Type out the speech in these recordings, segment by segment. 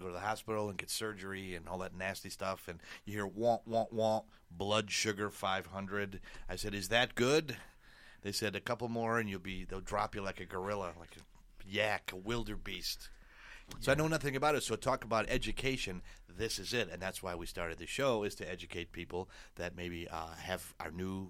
go to the hospital and get surgery and all that nasty stuff. And you hear, womp, womp, womp, blood sugar 500. I said, is that good? They said, a couple more and they'll drop you like a gorilla, like a yak, a wildebeest. So I know nothing about it. So talk about education. This is it, and that's why we started the show, is to educate people that maybe have our new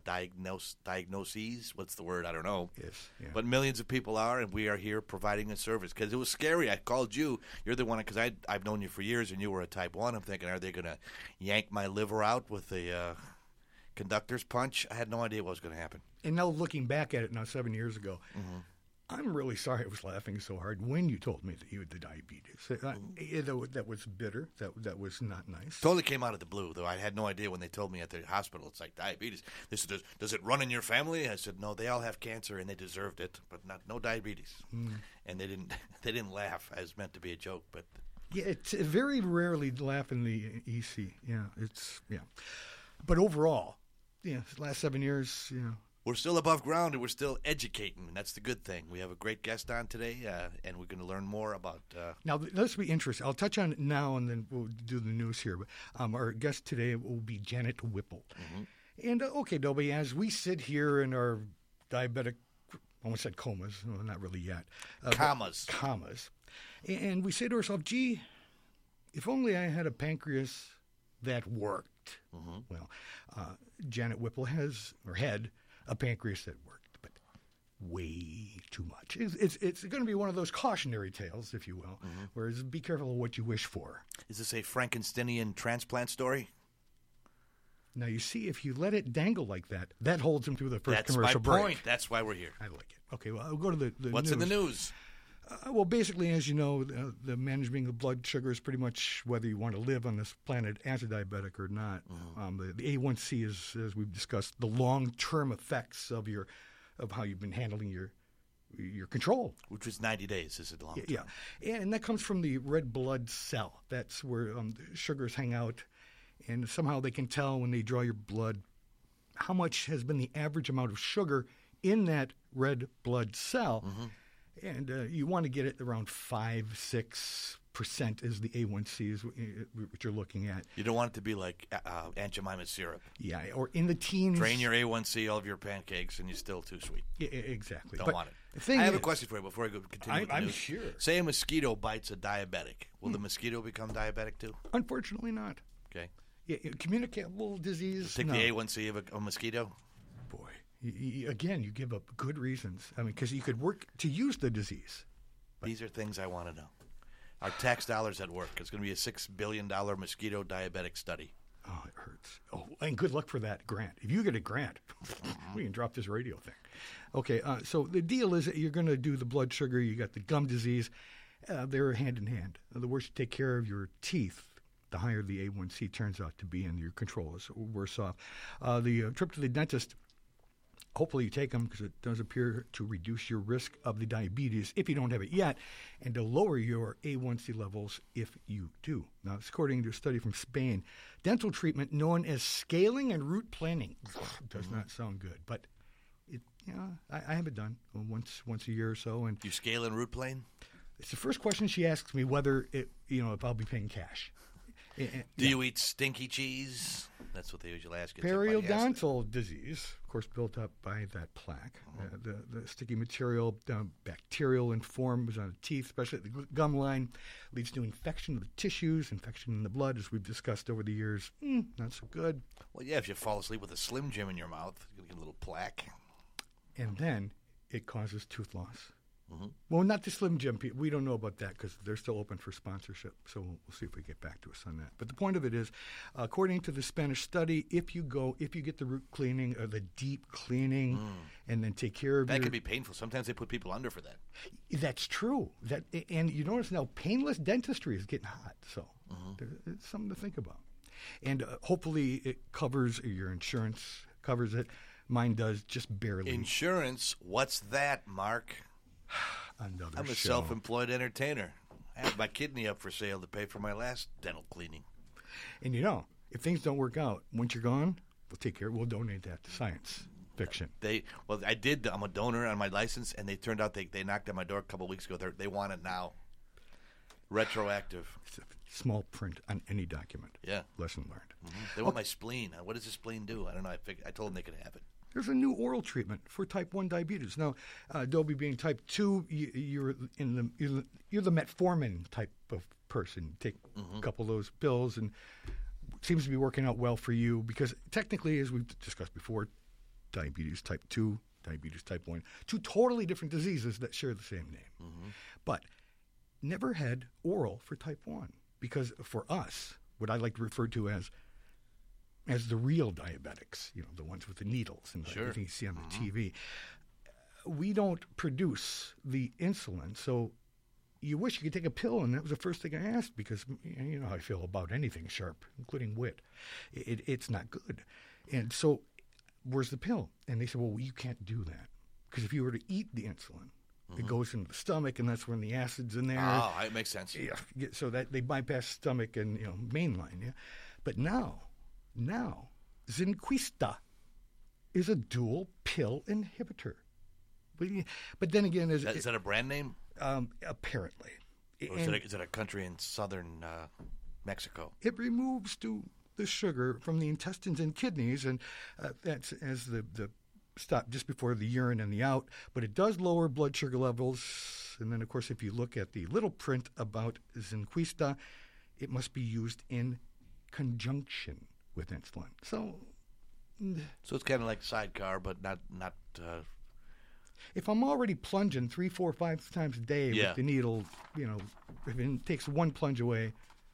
diagnoses. What's the word? I don't know. Yes. Yeah. But millions of people are, and we are here providing a service. Because it was scary. I called you. You're the one, because I've known you for years, and you were a type 1. I'm thinking, are they going to yank my liver out with the conductor's punch? I had no idea what was going to happen. And now looking back at it now 7 years ago, I'm really sorry I was laughing so hard when you told me that you had the diabetes. That was bitter. That was not nice. Totally came out of the blue, though. I had no idea when they told me at the hospital. It's like diabetes. They said, does it run in your family? I said, no, they all have cancer and they deserved it, but no diabetes. And they didn't laugh. It was meant to be a joke, but yeah, it's very rarely laugh in the EC. Yeah, But overall, last 7 years, we're still above ground and we're still educating, and that's the good thing. We have a great guest on today, and we're going to learn more about... Now, this will be interesting. I'll touch on it now, and then we'll do the news here. But our guest today will be Janet Whipple. And, okay, Dobie, as we sit here in our diabetic, I almost said comas, well, not really yet. Commas. And we say to ourselves, gee, if only I had a pancreas that worked. Well, Janet Whipple had a pancreas that worked, but way too much. It's going to be one of those cautionary tales, if you will, whereas be careful of what you wish for. Is this a Frankensteinian transplant story? Now, you see, if you let it dangle like that, that holds him through the first commercial break. That's my point. That's why we're here. I like it. Okay, well, I'll go to the What's news. in the news? Well, basically, as you know, the managing of blood sugar is pretty much whether you want to live on this planet as a diabetic or not. The A1C is, as we've discussed, the long-term effects of how you've been handling your control. Which was 90 days, is it long term? Yeah, and that comes from the red blood cell. That's where the sugars hang out, and somehow they can tell when they draw your blood how much has been the average amount of sugar in that red blood cell. And you want to get it around 5-6% is the A1C, which you're looking at. You don't want it to be like Aunt Jemima's syrup. Yeah, or in the teens. Drain your A1C, all of your pancakes, and you're still too sweet. Yeah, exactly. Don't want it. I have a question for you before I continue with the I'm news. sure. Say a mosquito bites a diabetic. Will the mosquito become diabetic too? Unfortunately not. Okay. Yeah, communicable disease. Take the A1C of a mosquito? Boy. Again, you give up good reasons. I mean, because you could work to use the disease. These are things I want to know. Our tax dollars at work. It's going to be a $6 billion mosquito diabetic study. Oh, it hurts. Oh, and good luck for that grant. If you get a grant, we can drop this radio thing. Okay, so the deal is that you're going to do the blood sugar. You got the gum disease. They're hand in hand. The worse you take care of your teeth, the higher the A1C turns out to be, and your control is worse off. The trip to the dentist, hopefully you take them because it does appear to reduce your risk of the diabetes if you don't have it yet, and to lower your A1C levels if you do. Now, it's according to a study from Spain. Dental treatment known as scaling and root planing does not sound good, but I have it done once a year or so. And you scale and root plane? It's the first question she asks me, whether if I'll be paying cash. Do you eat stinky cheese? That's what they usually ask you. Periodontal disease, of course, built up by that plaque. The sticky material, bacterial in forms on the teeth, especially the gum line, leads to infection of the tissues, infection in the blood, as we've discussed over the years. Not so good. Well, yeah, if you fall asleep with a Slim Jim in your mouth, you're going to get a little plaque. And then it causes tooth loss. Well, not the Slim Jim people. We don't know about that because they're still open for sponsorship. So we'll see if we get back to us on that. But the point of it is, according to the Spanish study, if you get the root cleaning or the deep cleaning and then take care of that can be painful. Sometimes they put people under for that. That's true. And you notice now painless dentistry is getting hot. So it's something to think about. And hopefully it covers, your insurance covers it. Mine does, just barely. Insurance? What's that, Mark? I'm a self-employed entertainer. I have my kidney up for sale to pay for my last dental cleaning. And if things don't work out, once you're gone, we'll donate that to science fiction. I did. I'm a donor on my license, and they turned out they knocked on my door a couple of weeks ago. They want it now. Retroactive. It's a small print on any document. Yeah. Lesson learned. They want my spleen. What does the spleen do? I don't know. I told them they could have it. There's a new oral treatment for type 1 diabetes. Now, Dobie being type 2, you're the metformin type of person. Take a couple of those pills, and it seems to be working out well for you because technically, as we've discussed before, diabetes type 2, diabetes type 1, two totally different diseases that share the same name. But never had oral for type 1 because for us, what I like to refer to as the real diabetics, the ones with the needles and everything you see on the TV, we don't produce the insulin. So you wish you could take a pill, and that was the first thing I asked because you know how I feel about anything sharp, including wit. It's not good. And so where's the pill? And they said, well, you can't do that because if you were to eat the insulin, it goes into the stomach, and that's when the acid's in there. Oh, it makes sense. Yeah, so that they bypass stomach and mainline. Yeah, but now Zynquista is a dual pill inhibitor. But then again, is that a brand name? Apparently, Or is it a country in southern Mexico? It removes the sugar from the intestines and kidneys, and that's as the stop just before the urine and the out. But it does lower blood sugar levels. And then, of course, if you look at the little print about Zynquista, it must be used in conjunction with insulin. So it's kind of like sidecar, but not. If I'm already plunging 3, 4, 5 times a day with the needle, if it takes one plunge away,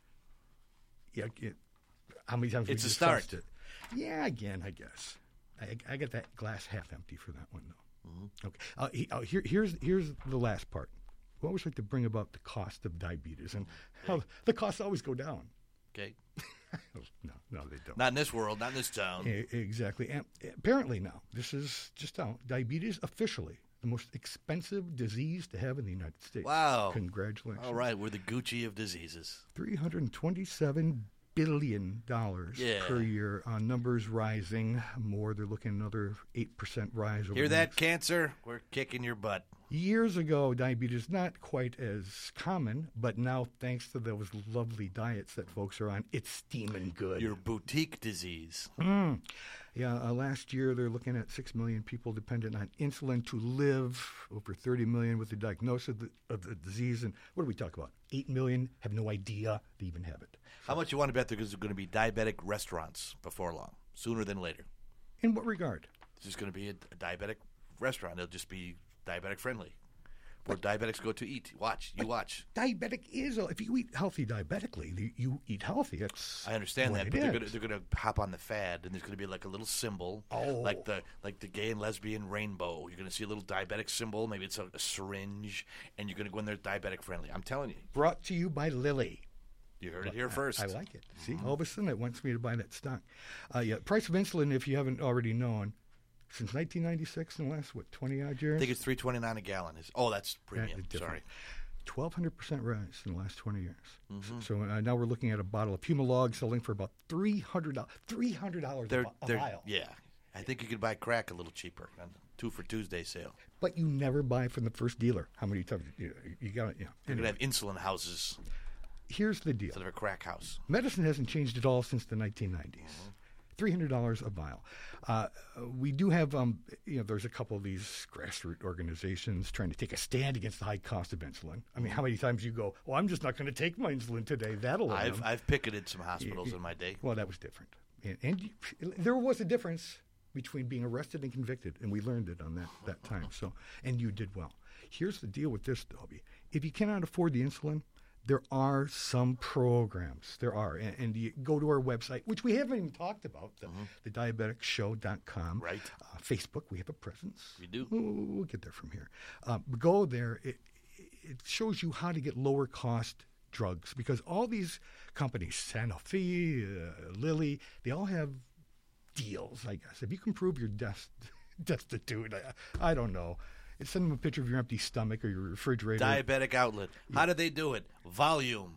how many times it's would you a start. trust it? Yeah, again, I guess. I got that glass half empty for that one, though. Okay. Here's the last part. We always like to bring about the cost of diabetes and how the costs always go down. Okay. No, they don't. Not in this world, not in this town. Exactly. And apparently now, this is just out. Diabetes officially the most expensive disease to have in the United States. Wow. Congratulations. All right, we're the Gucci of diseases. $327 billion per year. Numbers rising more. They're looking at another 8% rise. Over Hear that, cancer? We're kicking your butt. Years ago, diabetes not quite as common, but now, thanks to those lovely diets that folks are on, it's steaming good. Your boutique disease. Yeah, last year they're looking at 6 million people dependent on insulin to live, over 30 million with the diagnosis of the disease. And what do we talk about? 8 million have no idea they even have it. How much you want to bet there's going to be diabetic restaurants before long, sooner than later? In what regard? There's going to be a diabetic restaurant. It'll just be diabetic friendly. Where diabetics go to eat. You watch. Diabetic is, if you eat healthy diabetically, you eat healthy. That's I understand what that, but they're going to hop on the fad, and there's going to be like a little symbol, like the gay and lesbian rainbow. You're going to see a little diabetic symbol. Maybe it's a syringe, and you're going to go in there diabetic friendly. I'm telling you. Brought to you by Lilly. You heard it here first. I like it. See, all of a sudden it wants me to buy that stock. Price of insulin, if you haven't already known, since 1996 in the last, 20-odd years? I think it's $3.29 a gallon. That's premium. Sorry. 1,200% rise in the last 20 years. So now we're looking at a bottle of Humalog selling for about $300. $300 a vial. Yeah. I think you could buy crack a little cheaper on the 2 for Tuesday sale. But you never buy from the first dealer. How many times? You got it. They're going to have insulin houses. Here's the deal. Instead of a crack house. Medicine hasn't changed at all since the 1990s. $300 a vial. We do have, there's a couple of these grassroots organizations trying to take a stand against the high cost of insulin. I mean, how many times you go, I'm just not going to take my insulin today. That'll I've picketed some hospitals in my day. Well, that was different. And there was a difference between being arrested and convicted, and we learned it on that time. So, and you did well. Here's the deal with this, Dobie. If you cannot afford the insulin, there are some programs. There are. And you go to our website, which we haven't even talked about, the diabeticshow.com. Right. Facebook, we have a presence. We do. We'll get there from here. Go there. It shows you how to get lower cost drugs because all these companies, Sanofi, Lilly, they all have deals, I guess. If you can prove you're destitute, I don't know. Send them a picture of your empty stomach or your refrigerator. Diabetic outlet. How do they do it? Volume.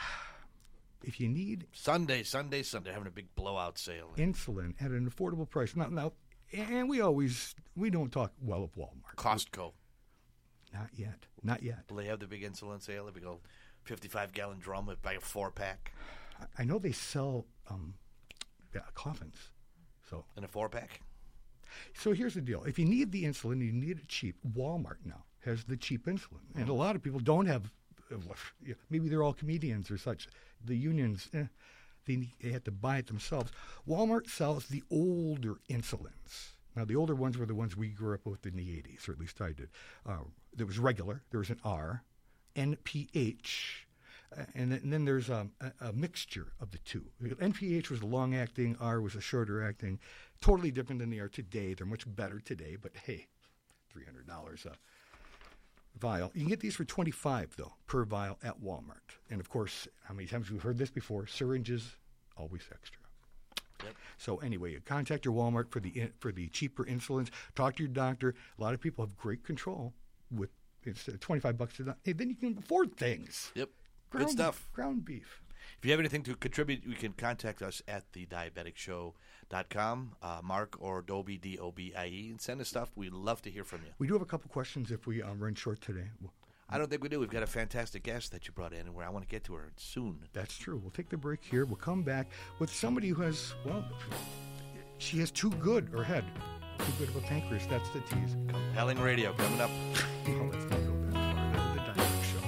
If you need Sunday, having a big blowout sale. Insulin at an affordable price. Now, and we don't talk well of Walmart. Costco. Not yet. Will they have the big insulin sale? If we go 55-gallon drum by a 4-pack. I know they sell coffins. In a 4-pack? So here's the deal. If you need the insulin, you need it cheap. Walmart now has the cheap insulin. And a lot of people don't have, maybe they're all comedians or such. The unions, they have to buy it themselves. Walmart sells the older insulins. Now, the older ones were the ones we grew up with in the 80s, or at least I did. There was regular, there was an R, NPH, and then there's a mixture of the two. NPH was long-acting, R was a shorter-acting, totally different than they are today. They're much better today, but hey, $300 a vial. You can get these for $25, though, per vial at Walmart. And, of course, how many times we've heard this before, syringes, always extra. Yep. So anyway, you contact your Walmart for the cheaper insulins. Talk to your doctor. A lot of people have great control with instead of $25 hey, then you can afford things. Yep. Good stuff. Ground beef. If you have anything to contribute, you can contact us at thediabeticshow.com, Mark or Dobie, D-O-B-I-E, and send us stuff. We'd love to hear from you. We do have a couple questions if we run short today. I don't think we do. We've got a fantastic guest that you brought in, and I want to get to her soon. That's true. We'll take the break here. We'll come back with somebody who has, she has too good of a pancreas. That's the tease. Compelling radio coming up. Well, let's not go that far. The Diabetic Show.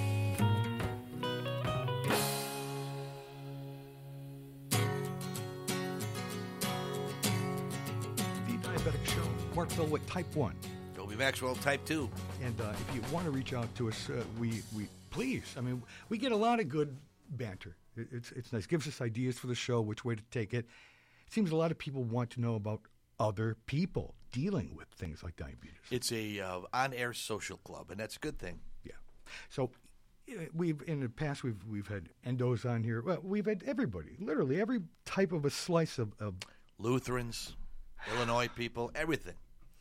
The Diabetic Show. Mark Philwick, Type 1. Dobie Maxwell, Type 2. And if you want to reach out to us, we please. I mean, we get a lot of good banter. It's nice. Gives us ideas for the show, which way to take it. It seems a lot of people want to know about other people dealing with things like diabetes. It's a on-air social club, and that's a good thing. Yeah. So we've in the past we've had endos on here. Well, we've had everybody, literally every type of a slice of Lutherans, Illinois people, everything.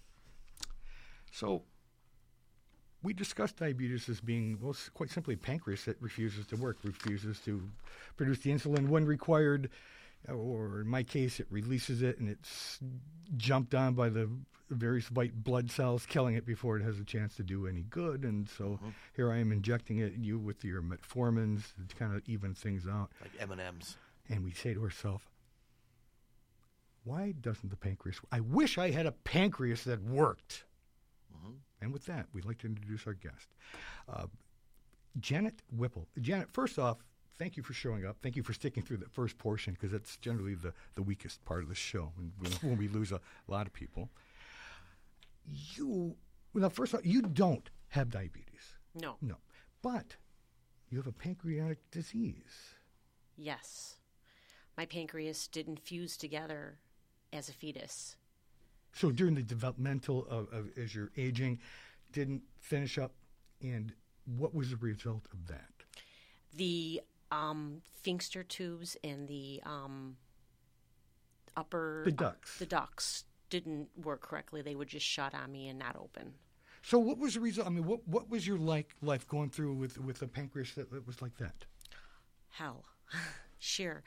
So we discussed diabetes as being, well, quite simply pancreas that refuses to work, refuses to produce the insulin when required, or in my case, it releases it and it's jumped on by the various white blood cells, killing it before it has a chance to do any good. And so here I am injecting it, you with your metformins to kind of even things out. Like M&Ms. And we say to ourselves, why doesn't the pancreas work? I wish I had a pancreas that worked. And with that, we'd like to introduce our guest, Janet Whipple. Janet, first off, thank you for showing up. Thank you for sticking through the first portion because it's generally the weakest part of the show when we lose a lot of people. First off, you don't have diabetes. No. No. But you have a pancreatic disease. Yes. My pancreas didn't fuse together as a fetus. So during the developmental as you're aging, didn't finish up, and what was the result of that? The sphincter tubes and the upper... The ducts. The ducts didn't work correctly. They would just shut on me and not open. So what was the result? I mean, what was your life going through with a pancreas that was like that? Hell. Sure.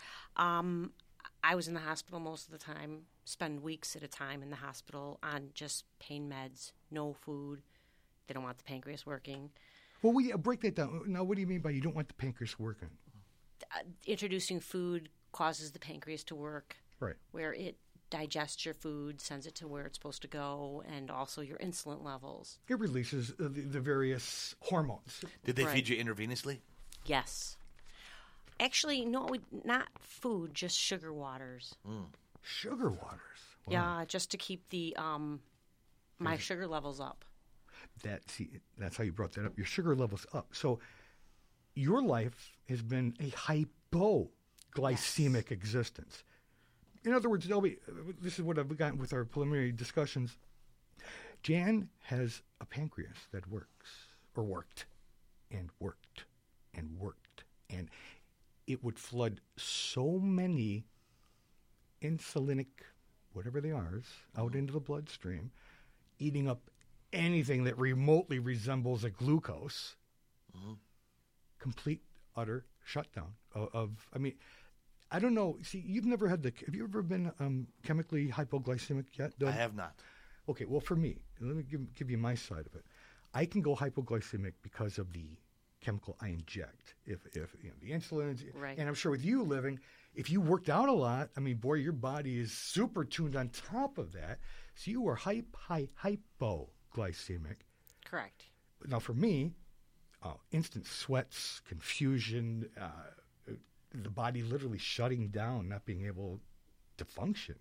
I was in the hospital most of the time, spend weeks at a time in the hospital on just pain meds, no food. They don't want the pancreas working. Well, break that down. Now, what do you mean by you don't want the pancreas working? Introducing food causes the pancreas to work. Right. Where it digests your food, sends it to where it's supposed to go, and also your insulin levels. It releases the various hormones. Did they feed you intravenously? Yes. Actually, no, not food, just sugar waters. Sugar waters? Wow. Yeah, just to keep the my sugar levels up. That's how you brought that up. Your sugar levels up. So your life has been a hypoglycemic existence. In other words, Dobie, this is what I've gotten with our preliminary discussions. Jan has a pancreas that works, or worked, and worked, and worked, and it would flood so many insulinic, whatever they are, out into the bloodstream, eating up anything that remotely resembles a glucose. Complete, utter shutdown I mean, I don't know. See, you've never had have you ever been chemically hypoglycemic yet, Doug? I have not. Okay, well, for me, let me give you my side of it. I can go hypoglycemic because of the chemical I inject. If the insulin, Right. and I'm sure with you living, if you worked out a lot, I mean, boy, your body is super tuned on top of that. So you are hypoglycemic. Correct. Now, for me, instant sweats, confusion, the body literally shutting down, not being able to function.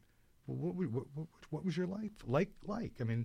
What was your life like? I mean,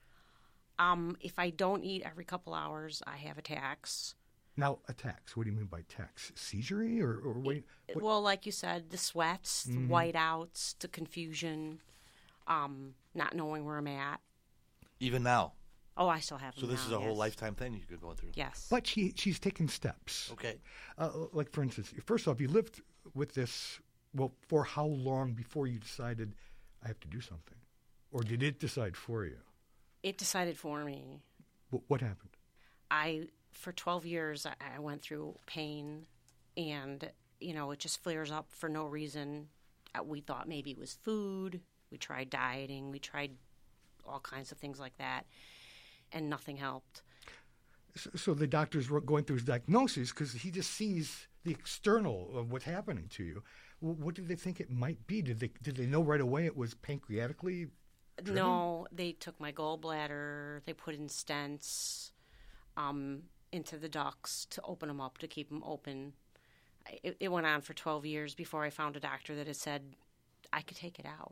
If I don't eat every couple hours, I have attacks. now attacks. What do you mean by attacks? Seizure or what? Well, like you said, the sweats, the whiteouts, the confusion, not knowing where I'm at. Even now. Oh, I still have them So this now, is a whole yes. lifetime thing you could go through. Yes. But she's taken steps. Okay. Like, for instance, first off, you lived with this, well, for how long before you decided, I have to do something? Or did it decide for you? It decided for me. What happened? For 12 years, I went through pain, and, it just flares up for no reason. We thought maybe it was food. We tried dieting. We tried all kinds of things like that, and nothing helped. So the doctors were going through his diagnosis because he just sees the external of what's happening to you. What did they think it might be? Did they know right away it was pancreatically driven? No, they took my gallbladder. They put in stents into the ducts to open them up, to keep them open. It went on for 12 years before I found a doctor that had said I could take it out.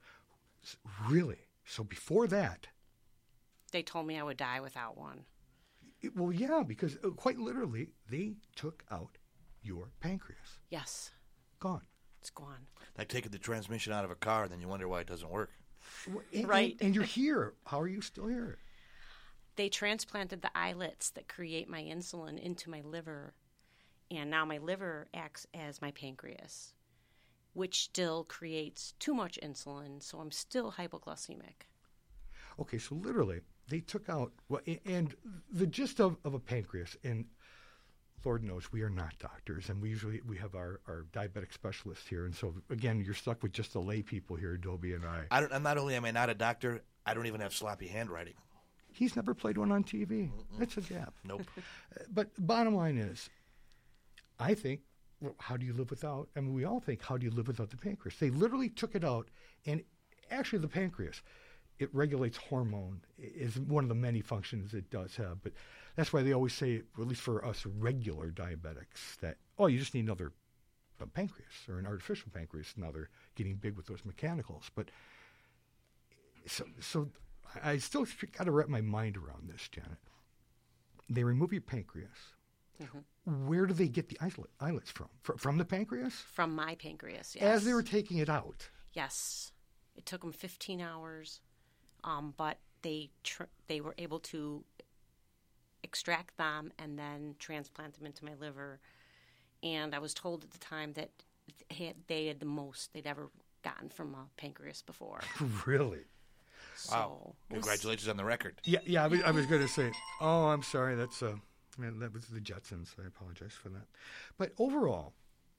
Really? So before that, They told me I would die without one. well, yeah, because quite literally, they took out your pancreas. Yes, Gone. it's gone. Like taking the transmission out of a car, and then you wonder why it doesn't work. Right. And you're here. How are you still here? They transplanted the islets that create my insulin into my liver, and now my liver acts as my pancreas, which still creates too much insulin, so I'm still hypoglycemic. Okay, so literally, they took out, well, and the gist of a pancreas, and Lord knows we are not doctors, and we have our diabetic specialist here, and so again, you're stuck with just the lay people here, Dobie and I. I'm not only am I not a doctor, I don't even have sloppy handwriting. He's never played one on TV. That's a gap. Nope. But bottom line is, I think, well, how do you live without? I mean, we all think, how do you live without the pancreas? They literally took it out, and actually the pancreas, it regulates hormone, is one of the many functions it does have. But that's why they always say, at least for us regular diabetics, that, you just need another pancreas or an artificial pancreas. Now they're getting big with those mechanicals. But so I still got to wrap my mind around this, Janet. They remove your pancreas. Mm-hmm. Where do they get the islets from? From the pancreas? From my pancreas, yes. As they were taking it out? Yes. It took them 15 hours, but they were able to extract them and then transplant them into my liver. And I was told at the time that they had the most they'd ever gotten from a pancreas before. Really? Wow. Congratulations on the record. Yeah. I was going to say, I'm sorry. That was the Jetsons. I apologize for that. But overall,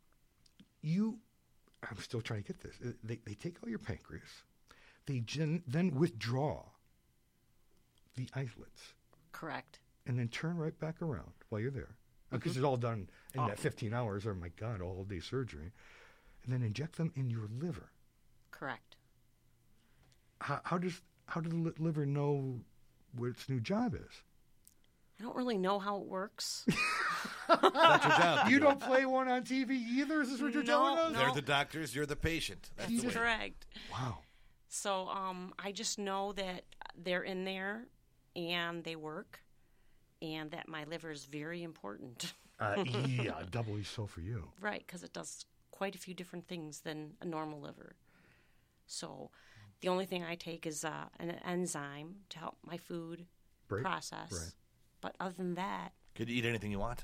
I'm still trying to get this. They take out your pancreas. They then withdraw the islets. Correct. And then turn right back around while you're there. Because it's all done in that 15 hours, or my God, all day surgery. And then inject them in your liver. Correct. How does the liver know what its new job is? I don't really know how it works. That's your job. You don't play one on TV either? Is this what you're telling us? No. They're the doctors, you're the patient. That's the way. Correct. Wow. So I just know that they're in there and they work, and that my liver is very important. Yeah, doubly so for you. Right, because it does quite a few different things than a normal liver. So the only thing I take is an enzyme to help my food process. Right. But other than that, Could you eat anything you want?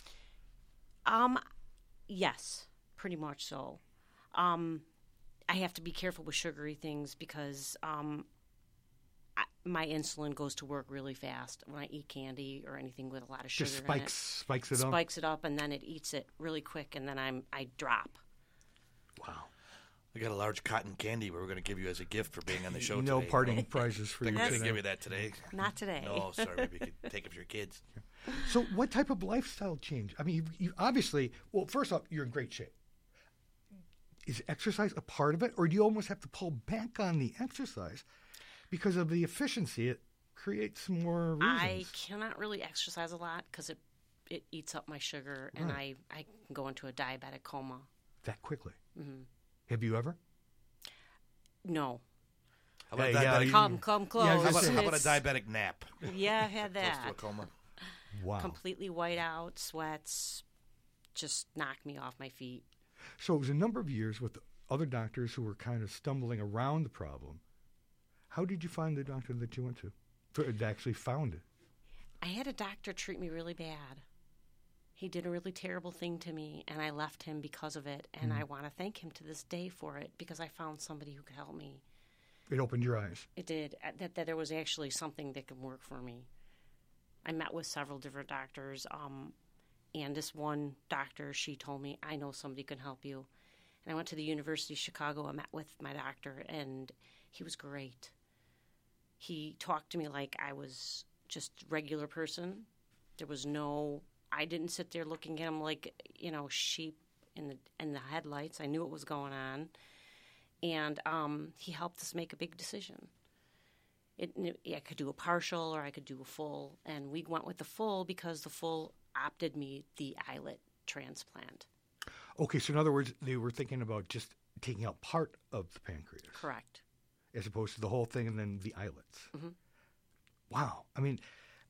yes, pretty much so. I have to be careful with sugary things because my insulin goes to work really fast when I eat candy or anything with a lot of sugar Just in it. spikes it up. Spikes it up, and then it eats it really quick, and then I drop. Wow. I got a large cotton candy we're going to give you as a gift for being on the show today. No parting prizes for Think you we're going to today. give you that today? Not today. No, sorry. Maybe you could take it for your kids. So what type of lifestyle change? I mean, you obviously, well, first off, you're in great shape. Is exercise a part of it, or do you almost have to pull back on the exercise because of the efficiency? It creates more reasons. I cannot really exercise a lot because it eats up my sugar, and I can go into a diabetic coma. That quickly? Mm-hmm. Have you ever? No. How about, Come close. Yeah, how about a diabetic nap? Yeah, I had Close that. to a coma. Wow. Completely white out, sweats, just knocked me off my feet. So it was a number of years with other doctors who were kind of stumbling around the problem. How did you find the doctor that you went to that actually found it? I had a doctor treat me really bad. He did a really terrible thing to me, and I left him because of it, and I want to thank him to this day for it because I found somebody who could help me. It opened your eyes. It did, that there was actually something that could work for me. I met with several different doctors, and this one doctor, she told me, I know somebody can help you. And I went to the University of Chicago. I met with my doctor, and he was great. He talked to me like I was just a regular person. There was I didn't sit there looking at him like, sheep in the headlights. I knew what was going on. And he helped us make a big decision. I could do a partial or I could do a full. And we went with the full because the full opted me the islet transplant. Okay, so in other words, they were thinking about just taking out part of the pancreas. Correct. As opposed to the whole thing and then the islets. Mm-hmm. Wow. I mean,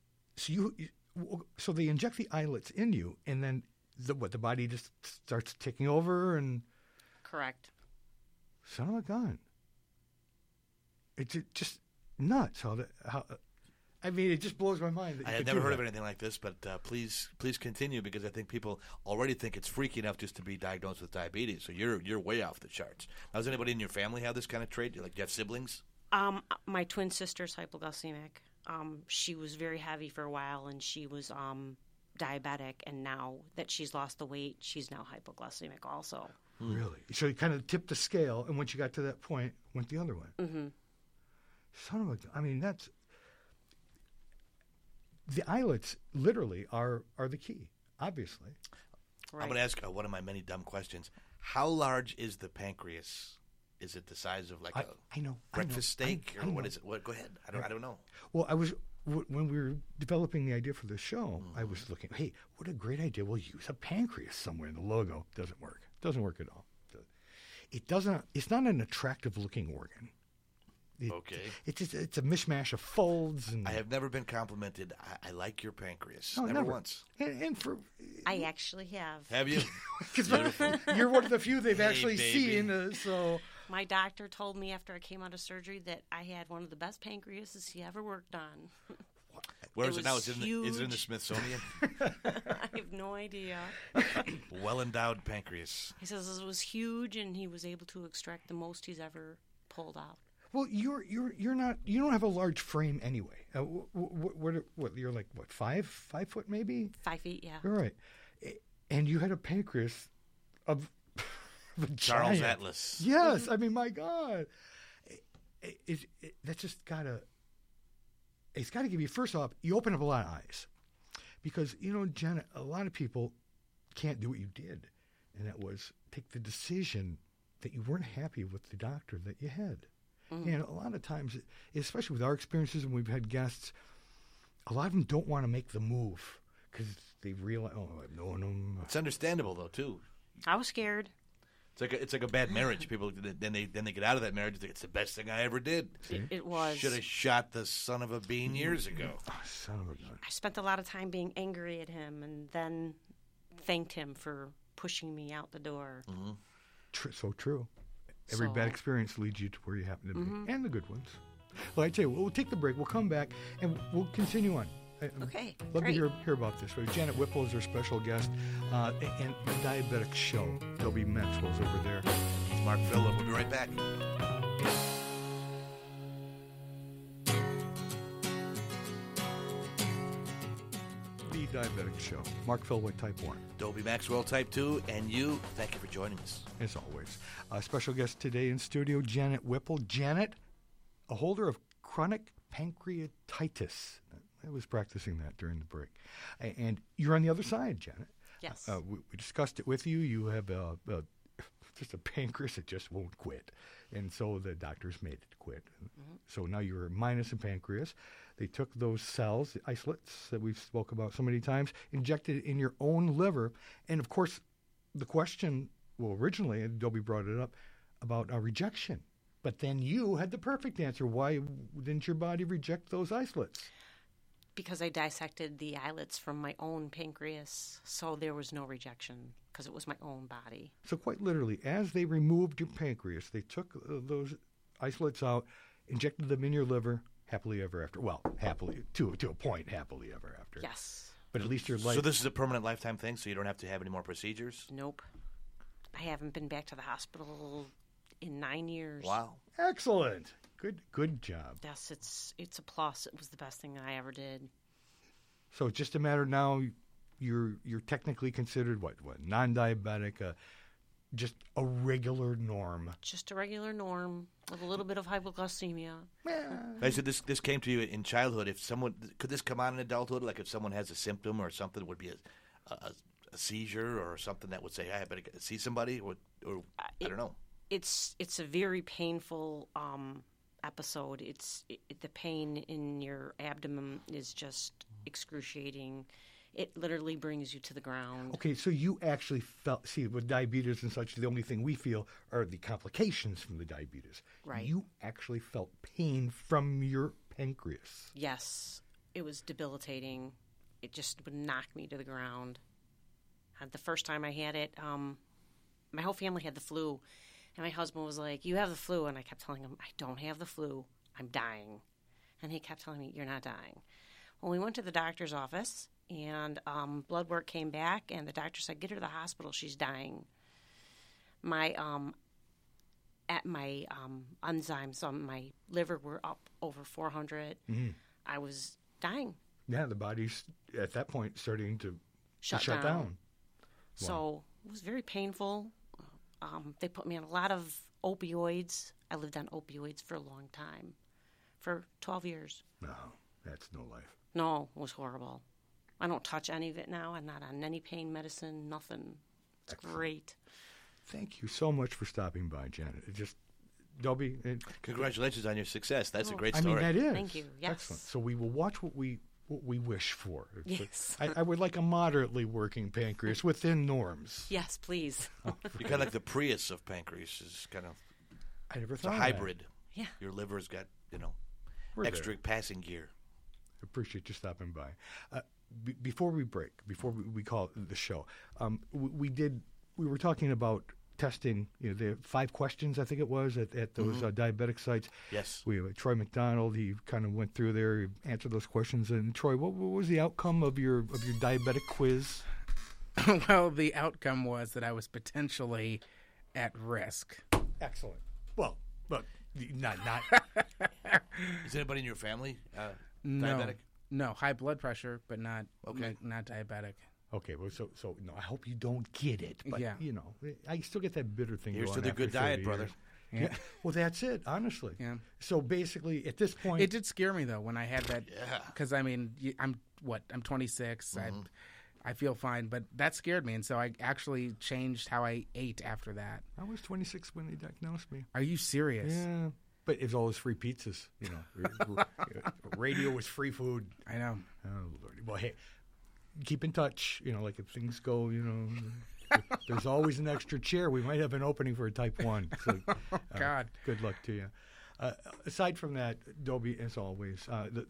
so they inject the islets in you, and then the body just starts taking over and... Correct. Son of a gun. It's just nuts. It just blows my mind. That I had never heard of anything like this, but please continue, because I think people already think it's freaky enough just to be diagnosed with diabetes. So you're way off the charts. Now, does anybody in your family have this kind of trait? Do you have siblings? My twin sister's hypoglycemic. She was very heavy for a while, and she was diabetic, and now that she's lost the weight, she's now hypoglycemic also. Really? So you kind of tipped the scale, and once you got to that point, went the other way. Mm-hmm. Son of a... I mean, that's... The islets literally are the key, obviously. Right. I'm going to ask one of my many dumb questions. How large is the pancreas? Is it the size of a breakfast steak? I Or what know. is it? Go ahead. I don't know. Well, when we were developing the idea for the show, I was looking, hey, what a great idea. We'll use a pancreas somewhere in the logo. Doesn't work. Doesn't work at all. It's not an attractive looking organ. Okay. It's a mishmash of folds. And I have never been complimented. I like your pancreas. No, never once. And for... I actually have. Have you? You're one of the few they've actually baby. seen. So My doctor told me after I came out of surgery that I had one of the best pancreases he ever worked on. Where It is it now? was Is it in the huge. Smithsonian? I have no idea. Well-endowed pancreas. He says it was huge, and he was able to extract the most he's ever pulled out. well, you're not. You don't have a large frame anyway. What you're like? What 5 foot maybe? 5 feet, yeah. All right, and you had a pancreas of a Charles giant. Atlas. Yes, I mean, my God, that's just gotta. It's got to give you, first off, you open up a lot of eyes, because Janet, a lot of people can't do what you did, and that was take the decision that you weren't happy with the doctor that you had. And a lot of times, especially with our experiences, and we've had guests, a lot of them don't want to make the move because they realize, I've known them. It's understandable though too. I was scared. It's like a bad marriage. People then they get out of that marriage. It's the best thing I ever did. It was. Should have shot the son of a bean years ago. Oh, son of a gun. I spent a lot of time being angry at him, and then thanked him for pushing me out the door. So true. Every So- bad experience leads you to where you happen to be, and the good ones. Well, I tell you, we'll take the break. We'll come back, and we'll continue on. Okay, Love great. to hear about this. Janet Whipple is our special guest, and the Diabetic Show. Toby Maxwell's over there. It's Mark Phillip. We'll be right back. The Diabetic Show. Mark Philwood, Type 1. Dobie Maxwell, Type 2, and you. Thank you for joining us. As always. Special guest today in studio, Janet Whipple. Janet, a holder of chronic pancreatitis. I was practicing that during the break. And you're on the other side, Janet. Yes. We discussed it with you. You have just a pancreas that just won't quit. And so the doctors made it quit. Mm-hmm. So now you're minus a pancreas. They took those cells, the isolates that we've spoke about so many times, injected it in your own liver. And, of course, the question, well, originally, and Dobie brought it up, about rejection. But then you had the perfect answer. Why didn't your body reject those isolates? Because I dissected the islets from my own pancreas, so there was no rejection because it was my own body. So quite literally, as they removed your pancreas, they took those isolates out, injected them in your liver, happily ever after. Well, happily, to a point, happily ever after. Yes. But at least your life... So this is a permanent lifetime thing, so you don't have to have any more procedures? Nope. I haven't been back to the hospital in 9 years. Wow. Excellent. Good job. Yes, it's a plus. It was the best thing I ever did. So it's just a matter now. You're technically considered what non-diabetic, just a regular norm. Just a regular norm with a little bit of hypoglycemia. I said this came to you in childhood. If someone could this come on in adulthood, like if someone has a symptom or something, would be a seizure or something that would say, "I better see somebody," or I don't know. It's a very painful episode. The pain in your abdomen is just excruciating. It literally brings you to the ground. Okay, so you actually felt, see, with diabetes and such, the only thing we feel are the complications from the diabetes. Right. You actually felt pain from your pancreas. Yes, it was debilitating. It just would knock me to the ground. The first time I had it, my whole family had the flu. And my husband was like, "You have the flu." And I kept telling him, "I don't have the flu. I'm dying." And he kept telling me, "You're not dying." Well, we went to the doctor's office, and blood work came back, and the doctor said, "Get her to the hospital. She's dying." My enzymes on my liver were up over 400. Mm-hmm. I was dying. Yeah, the body's, at that point, starting to shut down. Wow. So it was very painful. They put me on a lot of opioids. I lived on opioids for a long time, for 12 years. No, that's no life. No, it was horrible. I don't touch any of it now. I'm not on any pain medicine, nothing. It's Excellent. Great. Thank you so much for stopping by, Janet. Dobie. Congratulations on your success. That's a great story. I mean, that is. Thank you. Yes. Excellent. So we will watch what we wish for. Yes. I would like a moderately working pancreas within norms. Yes, please. You're kind of like the Prius of pancreas. Is kind of I never it's thought a of hybrid. Yeah. Your liver's got We're extra there. passing gear. Appreciate you stopping by. Before we break, before we call it the show, we were talking about testing, the 5 questions, I think it was, at those diabetic sites. Yes. We had Troy McDonald. He kind of went through there, answered those questions. And Troy, what was the outcome of your diabetic quiz? Well, the outcome was that I was potentially at risk. Excellent. Well, but not. Is anybody in your family No, diabetic? no, high blood pressure, but not Okay. not diabetic. Okay, well, so no, I hope you don't get it. But, Yeah. I still get that bitter thing Here's going to the after good diet, 30 brother. years. Yeah. Well, that's it, honestly. Yeah. So basically, at this point, It did scare me though when I had that. Yeah. Because I mean, I'm 26. I feel fine, but that scared me, and so I actually changed how I ate after that. I was 26 when they diagnosed me. Are you serious? Yeah. But it was always free pizzas, Radio was free food. I know. Oh, Lordy. Well, hey, keep in touch. Like if things go, there's always an extra chair. We might have an opening for a type 1. So, God. Good luck to you. Aside from that, Dobie, as always,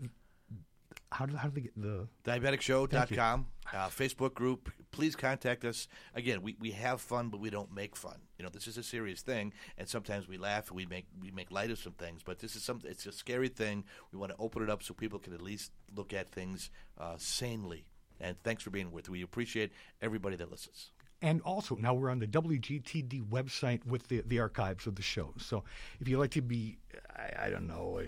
how do they get the... DiabeticShow.com, Facebook group. Please contact us. Again, we have fun, but we don't make fun. This is a serious thing, and sometimes we laugh and we make light of some things. But this is it's a scary thing. We want to open it up so people can at least look at things sanely. And thanks for being with us. We appreciate everybody that listens. And also, now we're on the WGTD website with the archives of the show. So if you'd like to be, I don't know...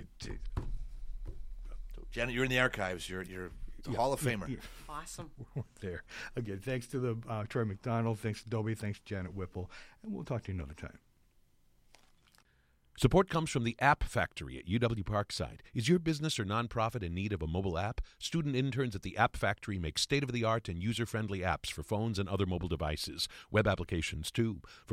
Janet, you're in the archives. You're a Hall of Famer. Yeah. Awesome. There. Again, thanks to the Troy McDonald, thanks to Dobie, thanks to Janet Whipple, and we'll talk to you another time. Support comes from the App Factory at UW Parkside. Is your business or nonprofit in need of a mobile app? Student interns at the App Factory make state-of-the-art and user-friendly apps for phones and other mobile devices. Web applications, too. For